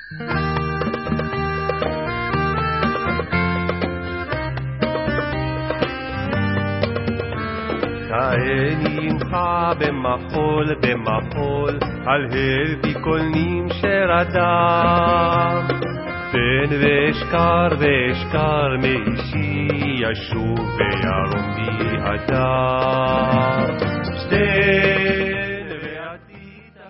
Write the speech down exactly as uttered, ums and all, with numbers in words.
תעני עמך במחול במחול על הלבי כל נמשל אדם תן ואשכר ואשכר מאישי ישוב וירום בי אדם שתי